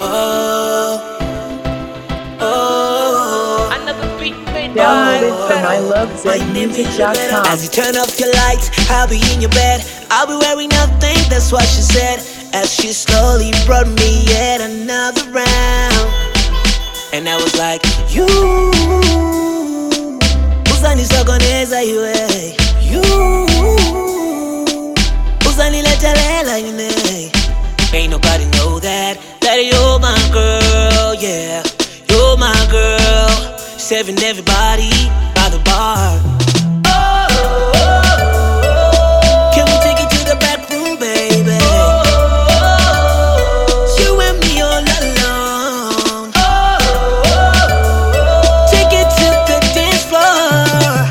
Another beat made Downloaded by from ilovezmusic.com. As you turn off your lights, I'll be in your bed. I'll be wearing nothing, that's what she said. As she slowly brought me yet another round. And I was like, you uzanisokoneza iwe. You uzaniletelela ine. Ain't nobody know that you're my girl, yeah. You're my girl, serving everybody by the bar. Can we take it to the back room, baby? You and me all alone. Take it to the dance floor.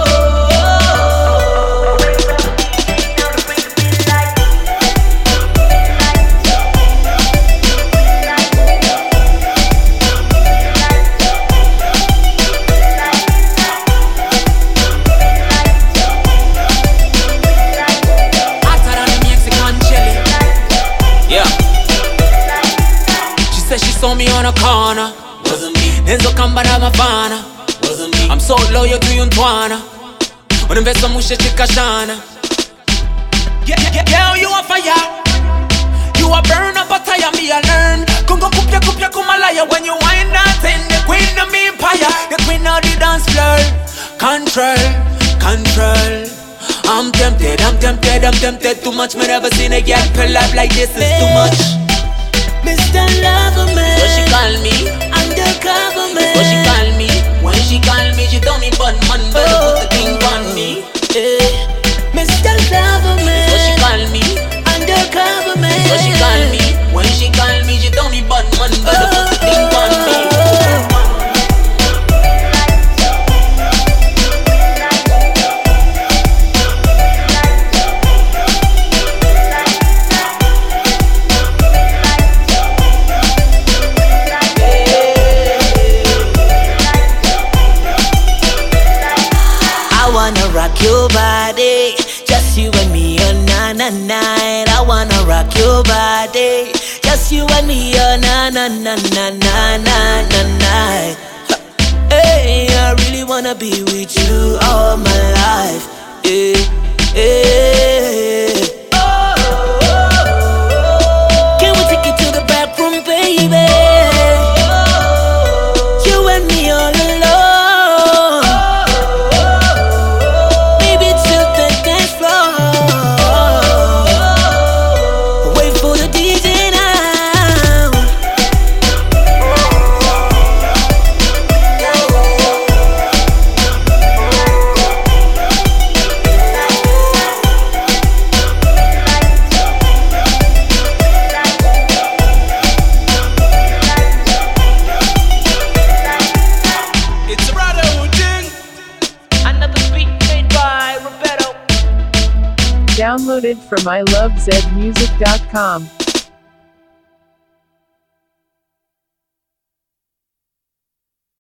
Saw me on a corner, wasn't me. Nenzo kamba na mafana, wasn't me. I'm so loyal to you ntwana. Unimvesa mushe chikashana. Girl, you on fire. You a burn up a tire, me a learn. Kungo kupya kupya kumalaya. When you wind that in the queen of me empire, the queen of the dance floor. Control, control. I'm tempted. Too much, me never seen a girl pull up like this. It's too much. Mr. Loverman, so she call me undercover man. So she call me. When she call me, she tell me bun man, better put the thing on me. Mr. Loverman, so she call me undercover man. So she call me. When she call me, she tell me bun man, better put the thing on me. Rock your body, just you and me on night. I wanna rock your body, just you and me on night. Hey, I really wanna be with you all my life. Can we take it to the back room, baby? You and me all alone. Downloaded from ilovezmusic.com.